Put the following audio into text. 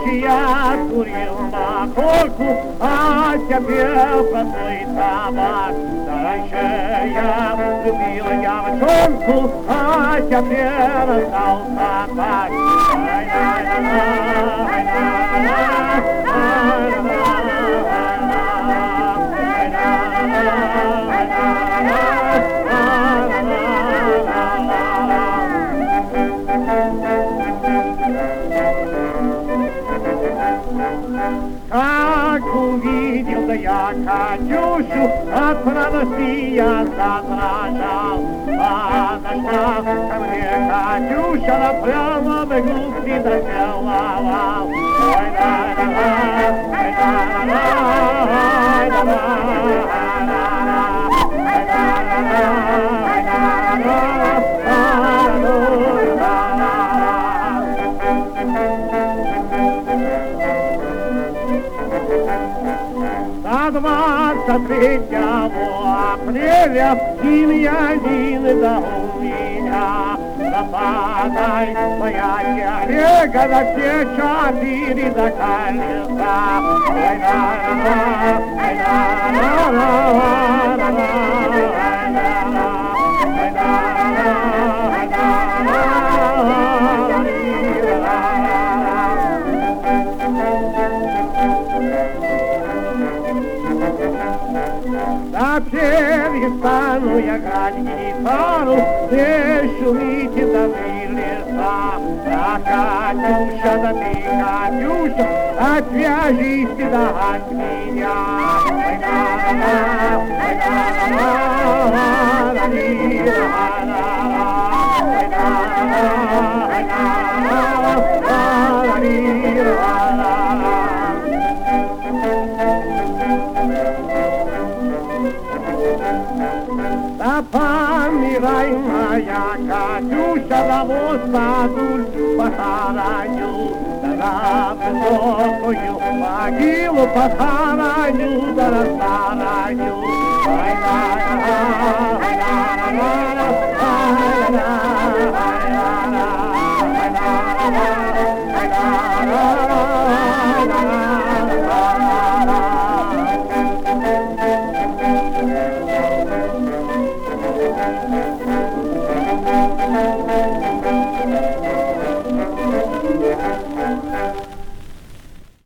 я курил махорку, а теперь простой табак. Раньше я любила девчонку, а теперь остался так. Как увидел да я Катюшу, от радости я задрожал. Подошла ко мне Катюша, она прямо на груди доцеловал. Ой, да-да-да, ой, да-да-да, ой, да-да-да. До 23 апреля день да у меня. Западай моя телега на все 4 до колеса. Ой, да-да-да, ой, да-да-да, да перестану я грать гитару, где шумите да вы леса. Да, Катюша, да ты, Катюша, отвяжись ты да от меня. Ой, да-да-да, ой, да-да-да, да-да-да, ой, да-да-да, ой, да-да-да. Да помирай, моя Катюша, да воздадуль похороню, да на высокую могилу похороню, да расстороню. Ай-да-да-да, ай-да-да-да, ай-да-да-да.